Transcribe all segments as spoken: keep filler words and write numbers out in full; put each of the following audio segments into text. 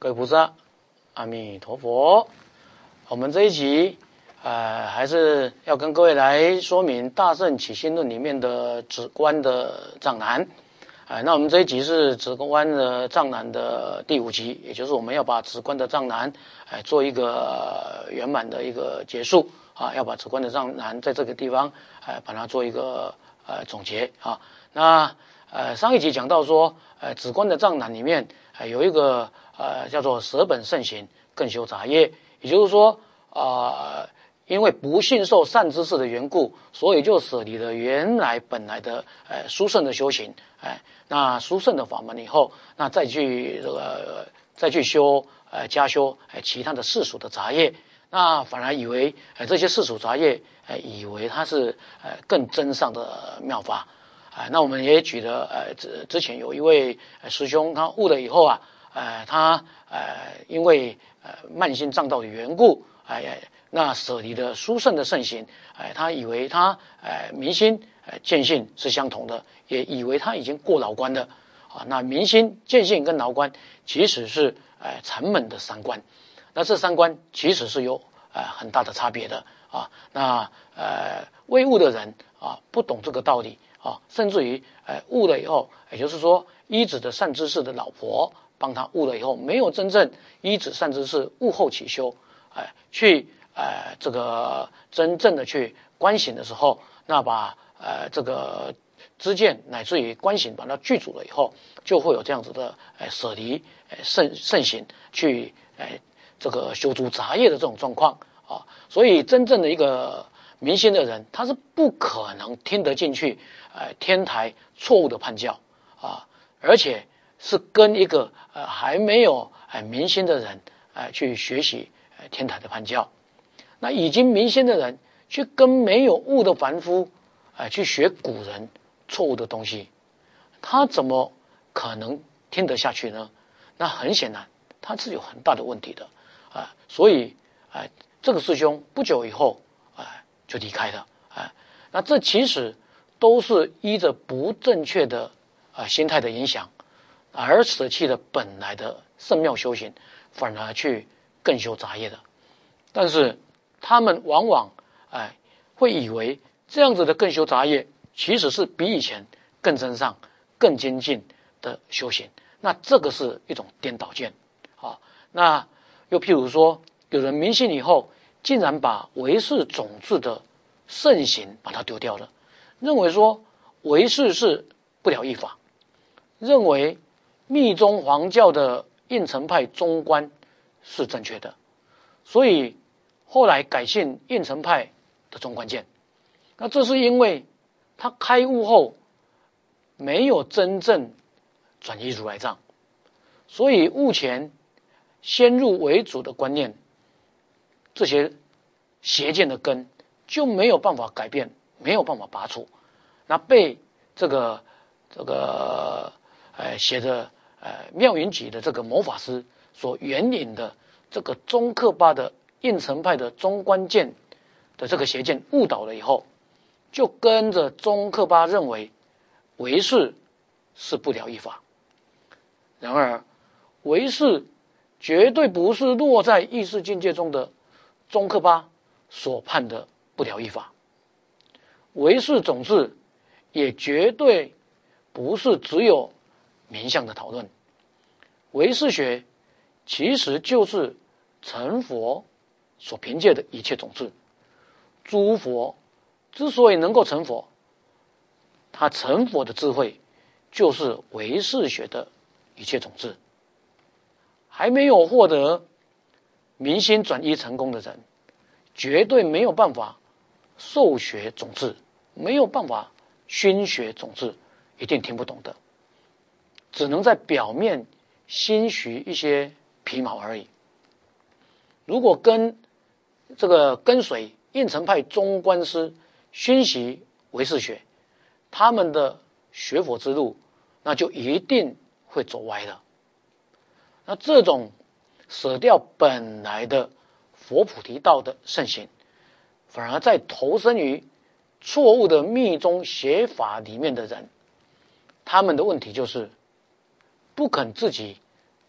各位菩萨，阿弥陀佛。我们这一集，呃，还是要跟各位来说明《大乘起信论》里面的止观的藏难。呃，那我们这一集是止观的藏难的第五集，也就是我们要把止观的藏难，呃，做一个圆满的一个结束啊，要把止观的藏难在这个地方，呃，把它做一个呃总结啊。那呃上一集讲到说，呃，止观的藏难里面，呃，有一个呃叫做舍本慎行，更修杂业，也就是说，啊、呃，因为不信受善知识的缘故，所以就舍离了原来本来的呃殊胜的修行，哎、呃，那殊胜的法门以后，那再去这个再去修呃加修呃其他的世俗的杂业，那反而以为呃这些世俗杂业，呃以为它是呃更真上的妙法。啊、呃，那我们也举了，呃，之之前有一位师兄，他悟了以后啊，呃，他呃因为呃慢性障道的缘故，哎、呃，那舍离了殊胜的圣行，哎、呃，他以为他呃明心呃见性是相同的，也以为他已经过牢关了啊。那明心见性跟牢关其实是呃禅门的三观，那这三观其实是有呃很大的差别的啊。那呃未悟的人啊，不懂这个道理。啊，甚至于，呃，悟了以后，也就是说，依止的善知识的老婆帮他悟了以后，没有真正依止善知识悟后起修，哎、呃，去呃这个真正的去观行的时候，那把呃这个知见乃至于观行把它具足了以后，就会有这样子的呃舍离呃慎慎行去呃这个修诸杂业的这种状况啊，所以真正的一个明心的人，他是不可能听得进去。呃，天台错误的判教啊，而且是跟一个呃还没有呃明心的人呃去学习呃天台的判教。那已经明心的人去跟没有悟的凡夫呃去学古人错误的东西，他怎么可能听得下去呢？那很显然他是有很大的问题的啊、呃，所以啊、呃、这个师兄不久以后啊、呃、就离开了啊、呃，那这其实都是依着不正确的啊、呃、心态的影响，而舍弃了本来的圣妙修行，反而去更修杂业的。但是他们往往哎、呃、会以为这样子的更修杂业，其实是比以前更真上、更精进的修行。那这个是一种颠倒见啊。那又譬如说，有人明信以后，竟然把唯识种子的圣行把它丢掉了。认为说唯识是不了义法，认为密宗黄教的应成派中观是正确的，所以后来改信应成派的中观见。那这是因为他开悟后没有真正转依如来藏，所以悟前先入为主的观念，这些邪见的根就没有办法改变，没有办法拔除。那被这个这个呃写着呃妙云集的这个某法师所援引的这个中克巴的应成派的中观见的这个邪见误导了以后，就跟着中克巴认为唯识是不了义法。然而唯识绝对不是落在意识境界中的中克巴所判的不了义法，唯识种子也绝对不是只有名相的讨论。唯识学其实就是成佛所凭借的一切种子。诸佛之所以能够成佛，他成佛的智慧就是唯识学的一切种子。还没有获得明心转依成功的人，绝对没有办法受学种子，没有办法熏学种子，一定听不懂的，只能在表面心许一些皮毛而已。如果跟这个跟随应成派中观师熏习唯识学，他们的学佛之路，那就一定会走歪了。那这种舍掉本来的佛菩提道的圣行，反而在投身于错误的密宗邪法里面的人，他们的问题就是不肯自己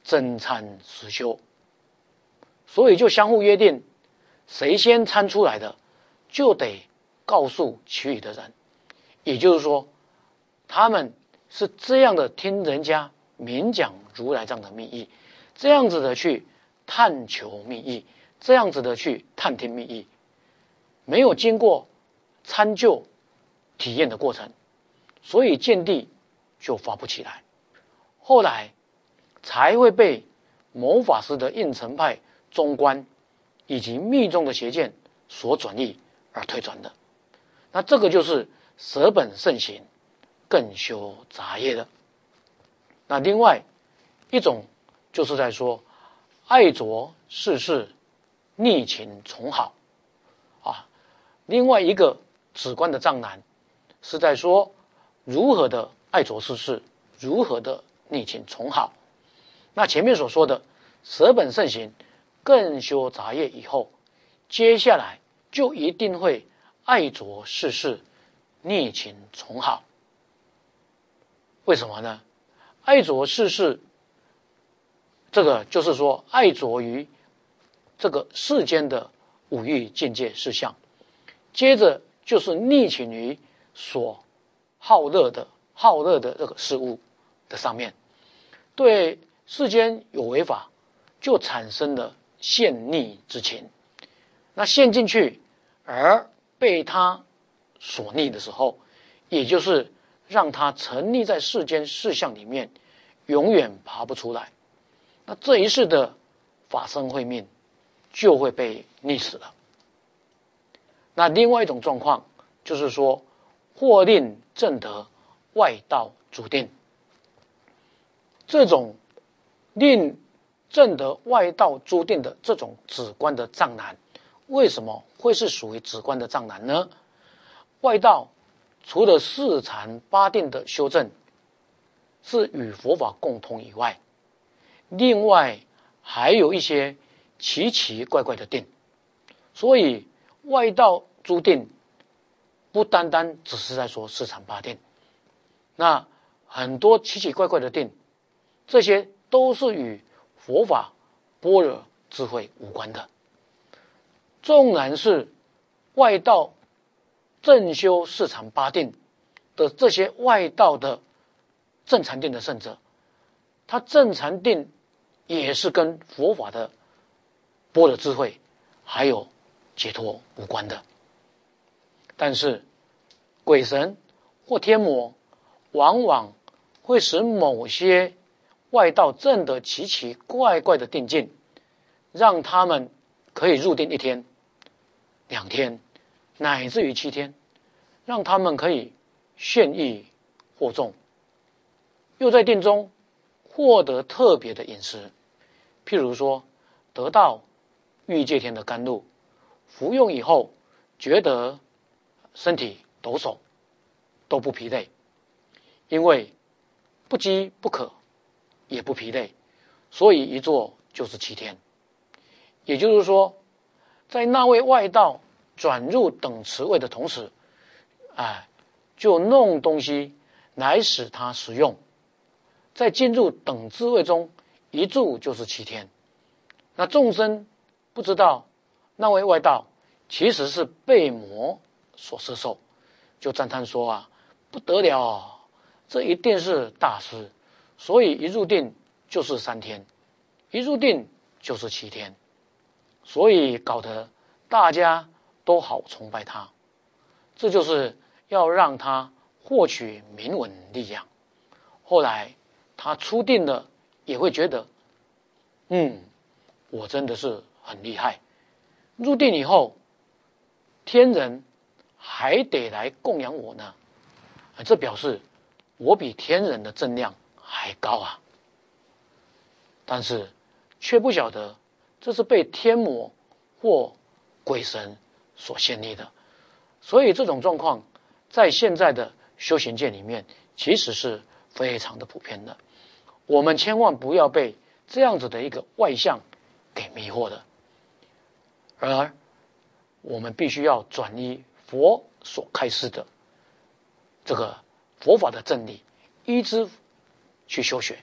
争参实修，所以就相互约定，谁先参出来的，就得告诉其余的人。也就是说，他们是这样的听人家明讲如来藏的密意，这样子的去探求密意，这样子的去探听密意，没有经过参究体验的过程，所以见地就发不起来，后来才会被某法师的应成派中观以及密宗的邪见所转译而推转的。那这个就是舍本慎行，更修杂业的。那另外一种就是在说爱着世事，逆情从好啊。另外一个止观的藏难是在说如何的爱着世事，如何的逆情从好。那前面所说的舍本慎行，更修杂业以后，接下来就一定会爱着世事，逆情从好。为什么呢？爱着世事，这个就是说爱着于这个世间的五欲境界事项，接着就是逆情于所好乐的好乐的这个事物的上面，对世间有为法就产生了陷逆之情。那陷进去而被他所逆的时候，也就是让他沉溺在世间事项里面，永远爬不出来。那这一世的法身慧命就会被溺死了。那另外一种状况就是说，或令证得外道诸定，这种令证得外道诸定的这种止观的藏难，为什么会是属于止观的藏难呢？外道除了四禅八定的修正是与佛法共通以外，另外还有一些奇奇怪怪的定，所以外道诸定不单单只是在说四禅八定，那很多奇奇怪怪的定，这些都是与佛法般若智慧无关的。纵然是外道正修四禅八定的这些外道的正禅定的圣者，他正禅定也是跟佛法的般若智慧还有解脱无关的。但是鬼神或天魔往往会使某些外道证得奇奇怪怪的定境，让他们可以入定一天、两天，乃至于七天，让他们可以现意获众，又在定中获得特别的饮食，譬如说得到欲界天的甘露，服用以后觉得身体抖擞，都不疲累，因为不饥不渴也不疲累，所以一坐就是七天。也就是说，在那位外道转入等持位的同时，哎，就弄东西来使他食用，在进入等智位中一住就是七天。那众生不知道那位外道其实是被魔所摄受，就赞叹说啊，不得了，这一定是大师，所以一入定就是三天，一入定就是七天，所以搞得大家都好崇拜他。这就是要让他获取名闻力量，后来他出定了也会觉得，嗯，我真的是很厉害。入定以后，天人还得来供养我呢，这表示我比天人的正量还高啊。但是却不晓得这是被天魔或鬼神所陷溺的，所以这种状况在现在的修行界里面其实是非常的普遍的。我们千万不要被这样子的一个外相给迷惑的，而我们必须要转依佛所开示的这个佛法的真理，依之去修学，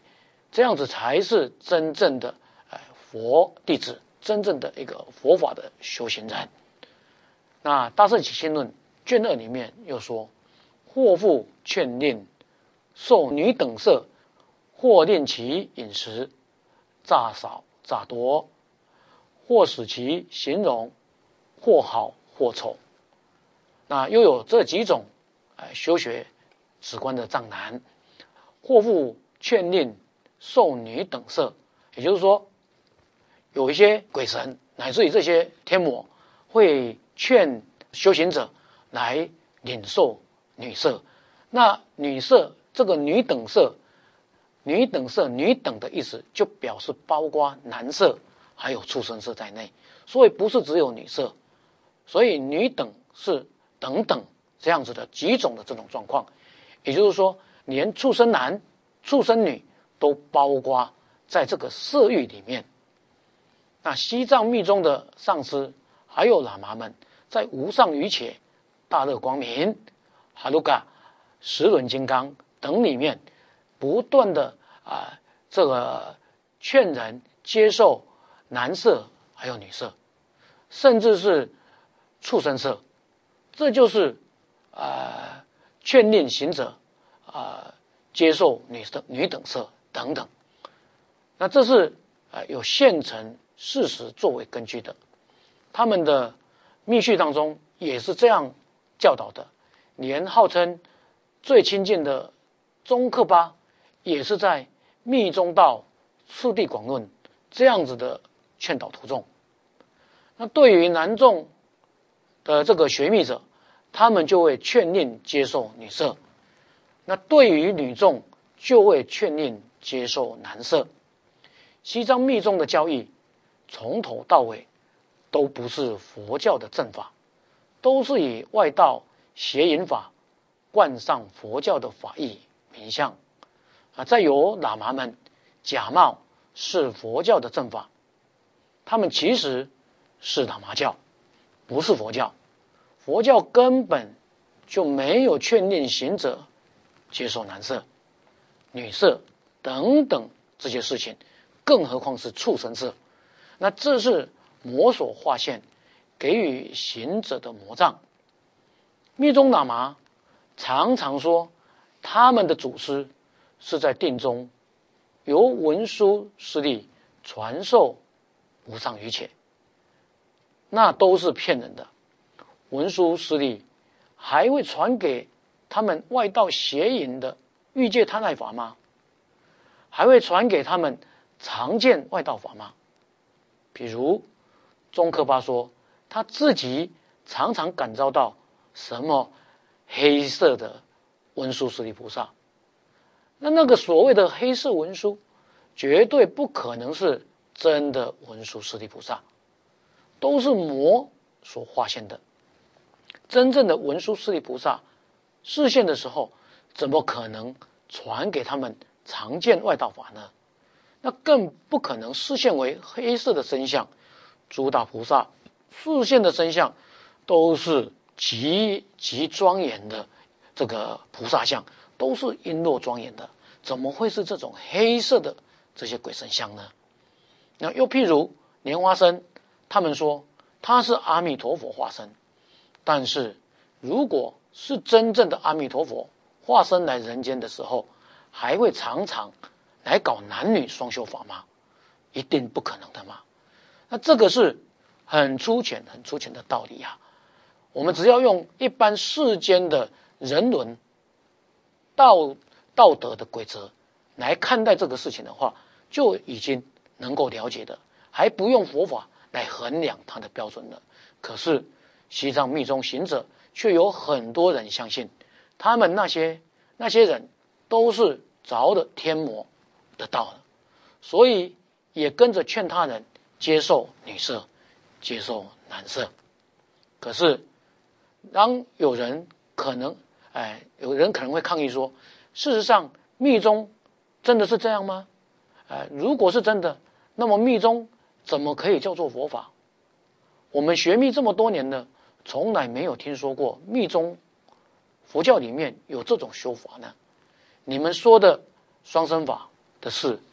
这样子才是真正的呃佛弟子，真正的一个佛法的修行人。那《大圣起信论》卷二里面又说，或复劝令受女等色，或令其饮食乍少乍多，或使其形容或好或丑。那又有这几种呃修学止观的障难。或复劝令受女等色，也就是说，有一些鬼神乃至于这些天魔会劝修行者来领受女色。那女色，这个女等色，女等色，女等的意思就表示包括男色还有畜生色在内，所以不是只有女色，所以女等是等等这样子的几种的这种状况。也就是说，连畜生男、畜生女都包括在这个色欲里面。那西藏密宗的上师还有喇嘛们，在无上瑜伽、大乐光明、哈鲁嘎、十轮金刚等里面，不断的啊、呃、这个劝人接受男色还有女色，甚至是畜生色，这就是啊、呃、劝令行者啊、呃、接受女色、女等色等等。那这是啊、呃、有现成事实作为根据的，他们的密续当中也是这样教导的。连号称最亲近的宗喀巴也是在密宗道次第广论这样子的劝导徒众。那对于男众的这个学密者，他们就会劝令接受女色；那对于女众就会劝令接受男色。西藏密宗的教义从头到尾都不是佛教的正法，都是以外道邪淫法冠上佛教的法义名相啊，再由喇嘛们假冒是佛教的正法，他们其实是喇嘛教，不是佛教。佛教根本就没有劝令行者接受男色、女色等等这些事情，更何况是畜生色。那这是魔所化现，给予行者的魔障。密宗喇嘛常常说，他们的祖师是在定中由文殊师利传授无上瑜伽，那都是骗人的。文殊师利还会传给他们外道邪淫的欲界贪爱法吗？还会传给他们常见外道法吗？比如宗喀巴说，他自己常常感召到什么黑色的文殊师利菩萨。那那个所谓的黑色文殊，绝对不可能是真的文殊师利菩萨，都是魔所化现的。真正的文殊师利菩萨示现的时候，怎么可能传给他们常见外道法呢？那更不可能示现为黑色的身相。诸大菩萨示现的身相都是极极庄严的，这个菩萨像都是璎珞庄严的，怎么会是这种黑色的这些鬼神像呢？那又譬如莲花生，他们说他是阿弥陀佛化身，但是如果是真正的阿弥陀佛化身来人间的时候，还会常常来搞男女双修法吗？一定不可能的嘛。那这个是很粗浅很粗浅的道理啊。我们只要用一般世间的人伦道道德的规则来看待这个事情的话，就已经能够了解的，还不用佛法来衡量它的标准了。可是西藏密宗行者却有很多人相信，他们那些那些人都是着的天魔的道了，所以也跟着劝他人接受女色，接受男色。可是当有人可能哎，有人可能会抗议说，事实上密宗真的是这样吗？哎，如果是真的，那么密宗怎么可以叫做佛法？我们学密这么多年了，从来没有听说过密宗佛教里面有这种修法呢。你们说的双生法的事，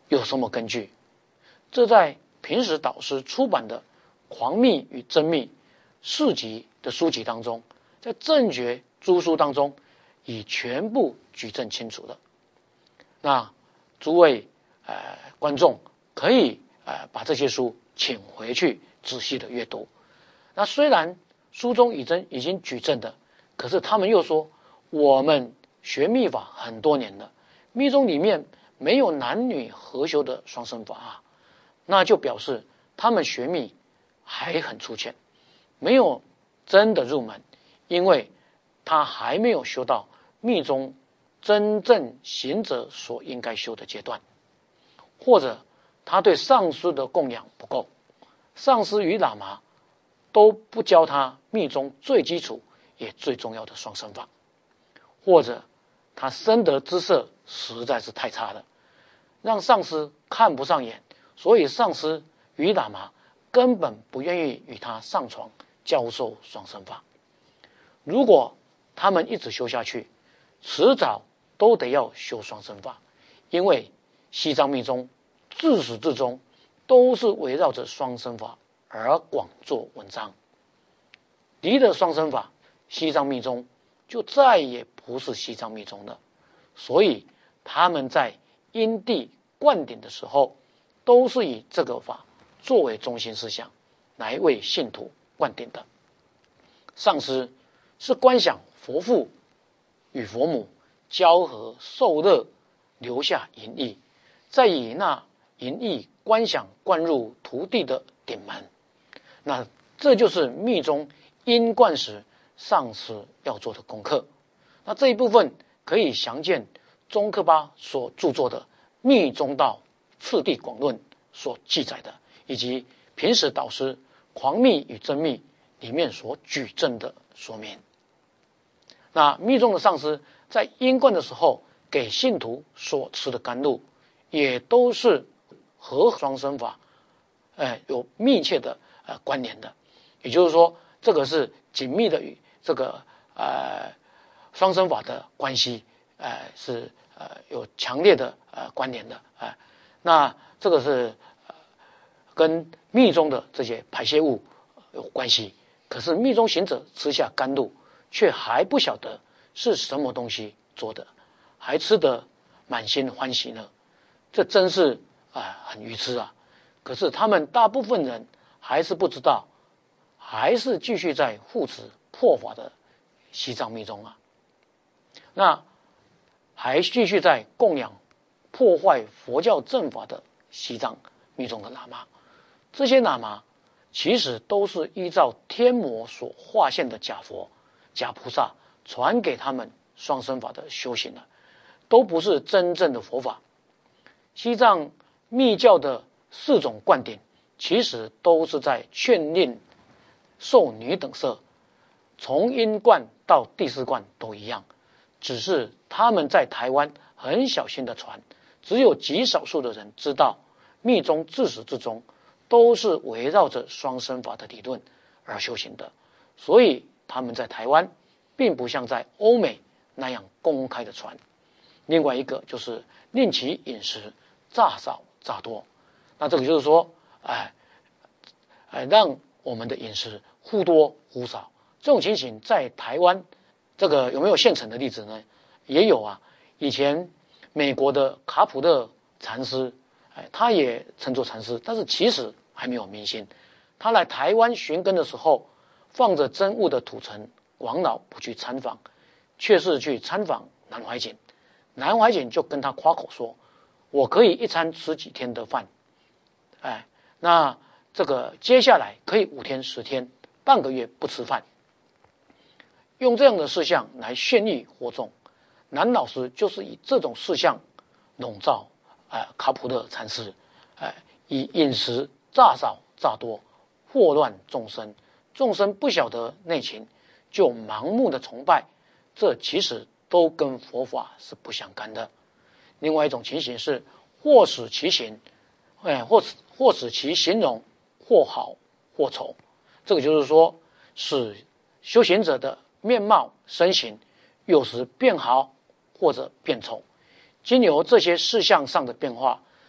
有什么根据？这在平时导师出版的《狂密与真密》四集的书籍当中，在正觉诸书当中已全部举证清楚了。那诸位呃观众可以呃把这些书请回去仔细的阅读。那虽然书中已经已经举证的，可是他们又说我们学密法很多年了，密宗里面没有男女合修的双生法啊，那就表示他们学密还很粗浅，没有真的入门，因为他还没有修到密宗真正行者所应该修的阶段，或者他对上师的供养不够，上师与喇嘛都不教他密宗最基础也最重要的双生法，或者他深得之色实在是太差了，让上师看不上眼，所以上师与喇嘛根本不愿意与他上床教授双生法。如果他们一直修下去，迟早都得要修双生法，因为西藏密宗自始至终都是围绕着双生法而广做文章。离了双生法，西藏密宗就再也不是西藏密宗了。所以他们在因地灌顶的时候，都是以这个法作为中心思想来为信徒灌顶的。上师是观想佛父与佛母交合受乐，留下淫意，再以那淫意观想灌入徒弟的顶门。那这就是密宗因灌时上师要做的功课。那这一部分可以详见宗喀巴所著作的《密宗道次第广论》所记载的，以及平时导师《狂密与真密》里面所举证的说明。那密宗的上师在因灌的时候给信徒所持的甘露，也都是和双生法呃有密切的呃关联的，也就是说这个是紧密的与这个呃双生法的关系呃是呃有强烈的呃关联的呃那这个是、呃、跟密宗的这些排泄物有关系。可是密宗行者吃下甘露，却还不晓得是什么东西做的，还吃得满心欢喜呢，这真是啊、呃、很愚痴啊！可是他们大部分人还是不知道，还是继续在护持破法的西藏密宗啊，那还继续在供养破坏佛教正法的西藏密宗的喇嘛。这些喇嘛其实都是依照天魔所化现的假佛、假菩萨传给他们双生法的修行了，都不是真正的佛法。西藏密教的四种灌顶，其实都是在劝令受女等色，从因灌到第四灌都一样，只是他们在台湾很小心的传，只有极少数的人知道密宗自始至终都是围绕着双生法的理论而修行的，所以他们在台湾并不像在欧美那样公开的传。另外一个就是令其饮食诈少诈多，那这个就是说哎哎让我们的饮食忽多忽少。这种情形在台湾这个有没有现成的例子呢？也有啊。以前美国的卡普勒禅师，哎，他也称作禅师，但是其实还没有明星。他来台湾寻根的时候，放着真悟的土城王老不去参访，却是去参访南怀瑾。南怀瑾就跟他夸口说，我可以一餐吃几天的饭，哎，那这个接下来可以五天十天半个月不吃饭，用这样的事项来炫丽惑众。南老师就是以这种事项笼罩呃卡普勒禅师，呃以饮食诈少诈多，祸乱众生，众生不晓得内情，就盲目的崇拜，这其实都跟佛法是不相干的。另外一种情形是或使其行，哎，或或使其形容或好或丑，这个就是说使修行者的面貌身形有时变好或者变丑，经由这些事项上的变化，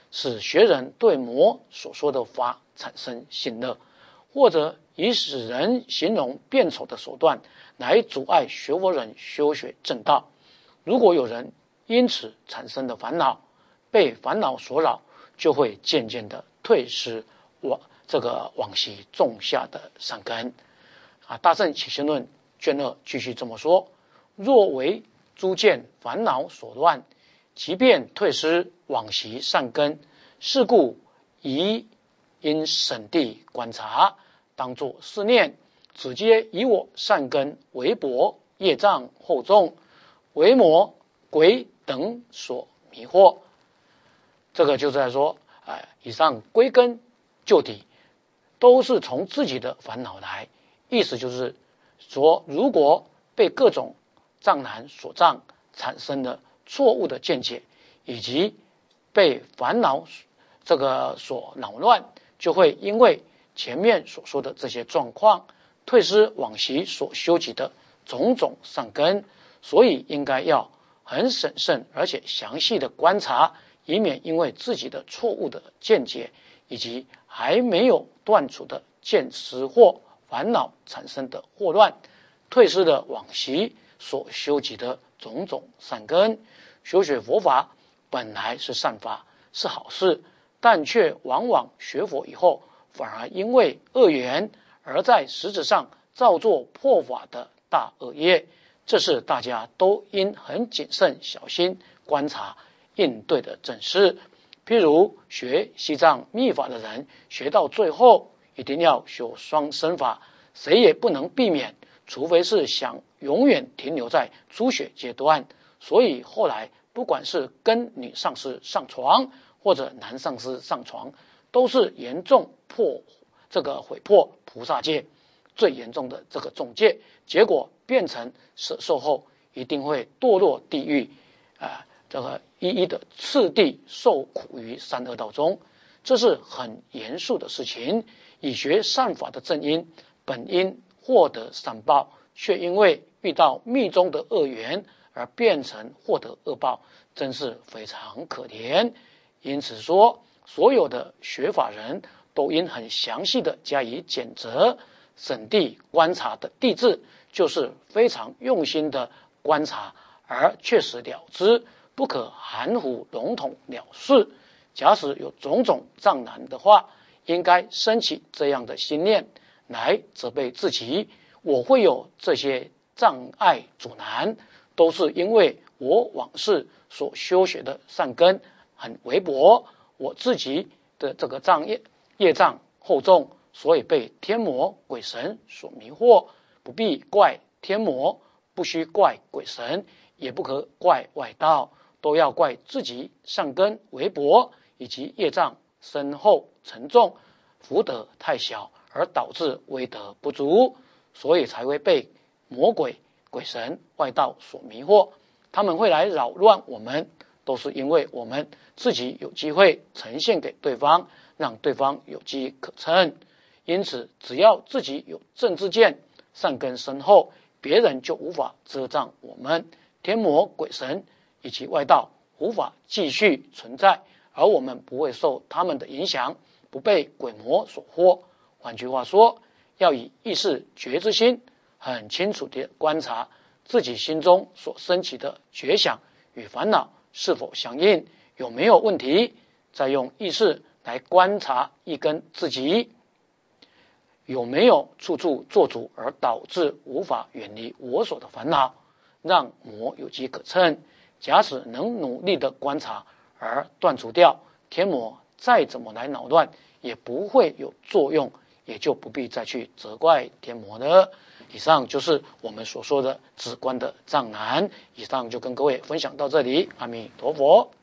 使学人对魔所说的法产生信乐，或者以使人形容变丑的手段来阻碍学佛人修学正道。如果有人因此产生的烦恼，被烦恼所扰，就会渐渐的退失往这个往昔种下的善根。啊，大乘起信论卷二继续这么说：若为诸见烦恼所乱，即便退失往昔善根，是故宜因审谛观察，当作思念，只皆以我善根为薄，业障厚重，为魔鬼等所迷惑。这个就是在说，哎，以上归根究底，都是从自己的烦恼来。意思就是说，如果被各种障难所障，产生了错误的见解，以及被烦恼这个所扰乱，就会因为前面所说的这些状况，退失往昔所修集的种种善根。所以应该要很审慎而且详细的观察，以免因为自己的错误的见解以及还没有断除的见识或烦恼产生的祸乱，退失了往昔所修集的种种善根。修学佛法本来是善法，是好事，但却往往学佛以后，反而因为恶缘而在实质上造作破法的大恶业。这是大家都应很谨慎小心观察应对的正事。譬如学西藏密法的人，学到最后一定要修双生法，谁也不能避免，除非是想永远停留在初学阶段。所以后来不管是跟女上师上床，或者男上师上床，都是严重破这个毁破菩萨戒，最严重的这个重戒，结果变成舍受后一定会堕落地狱，啊、呃，这个一一的次第受苦于三恶道中。这是很严肃的事情。以学善法的正因，本应获得善报，却因为遇到密宗的恶缘而变成获得恶报，真是非常可怜。因此说，所有的学法人都应很详细的加以检责、审谛观察的谛智，就是非常用心的观察，而确实了之，不可含糊笼统了事。假使有种种障难的话，应该升起这样的心念来责备自己：我会有这些障碍阻难，都是因为我往事所修学的善根很微薄，我自己的这个障业业障厚重，所以被天魔鬼神所迷惑。不必怪天魔，不须怪鬼神，也不可怪外道，都要怪自己善根微薄，以及业障深厚沉重，福德太小，而导致威德不足，所以才会被魔鬼鬼神外道所迷惑。他们会来扰乱我们，都是因为我们自己有机会呈现给对方，让对方有机可乘。因此只要自己有正知见，善根深厚，别人就无法遮障我们，天魔鬼神以及外道无法继续存在，而我们不会受他们的影响，不被鬼魔所惑。换句话说，要以意识觉知心很清楚地观察自己心中所升起的觉想与烦恼是否相应，有没有问题，再用意识来观察一根自己有没有处处做主，而导致无法远离我所的烦恼，让魔有机可乘。假使能努力的观察而断除掉，天魔再怎么来扰乱也不会有作用，也就不必再去责怪天魔了。以上就是我们所说的止观的障难。以上就跟各位分享到这里，阿弥陀佛。